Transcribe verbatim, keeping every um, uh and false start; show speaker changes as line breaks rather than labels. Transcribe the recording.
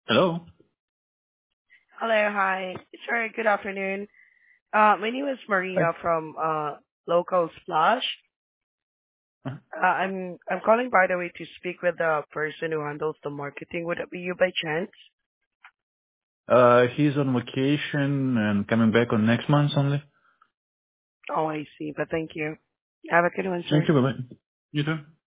Hello.
Hello, hi. Sorry, good afternoon. Uh, my name is
Hi.
Maria from uh, Local Splash.
Uh,
Uh, I'm I'm calling by the way to speak with the person who handles the marketing. Would it be you by chance?
uh, he's on vacation and coming back on next month only.
Oh, I see. But thank you. Have a good one,
Thank
sir.
you. Bye bye. You too.